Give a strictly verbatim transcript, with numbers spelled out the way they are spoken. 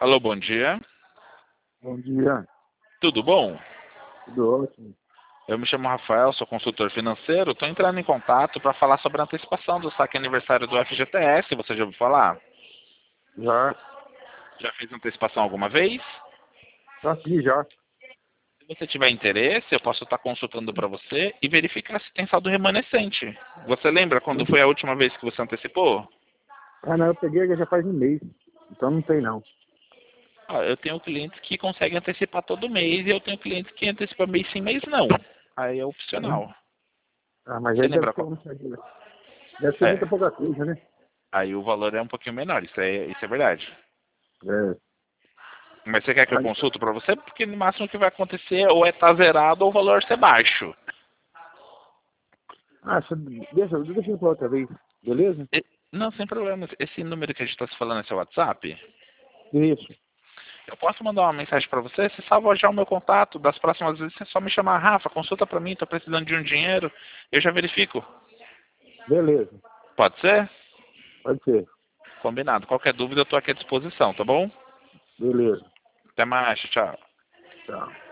Alô, bom dia. Bom dia, Tudo bom? tudo ótimo. Eu me chamo Rafael, sou consultor financeiro. Estou entrando em contato para falar sobre a antecipação do saque aniversário do F G T S. Você já ouviu falar? Já, Já fez antecipação alguma vez? já fiz já. Se você tiver interesse, eu posso estar consultando para você e verificar se tem saldo remanescente. Você lembra quando foi a última vez que você antecipou? Ah, não, eu peguei já faz um mês, então não tem não. Ah, eu tenho clientes que conseguem antecipar todo mês e eu tenho clientes que antecipam mês sim, mês não. Aí é opcional. Ah, mas Você aí deve lembra ser, qual? um- deve ser É. muita pouca coisa, né? Aí o valor é um pouquinho menor, isso é, isso é verdade. É. Mas você quer que eu Aí- consulte para você? Porque no máximo que vai acontecer ou é estar zerado ou o valor ser baixo. Ah, só- deixa, deixa eu falar outra vez, beleza? E- não, sem problemas. Esse número que a gente está se falando é seu WhatsApp? Isso, Eu posso mandar uma mensagem para você? Você salva já o meu contato. Das próximas vezes você só me chamar, Rafa, consulta para mim, estou precisando de um dinheiro. Eu já verifico. beleza, Pode ser? pode ser, Combinado. Qualquer dúvida eu estou aqui à disposição, tá bom? beleza, Até mais, tchau. tá.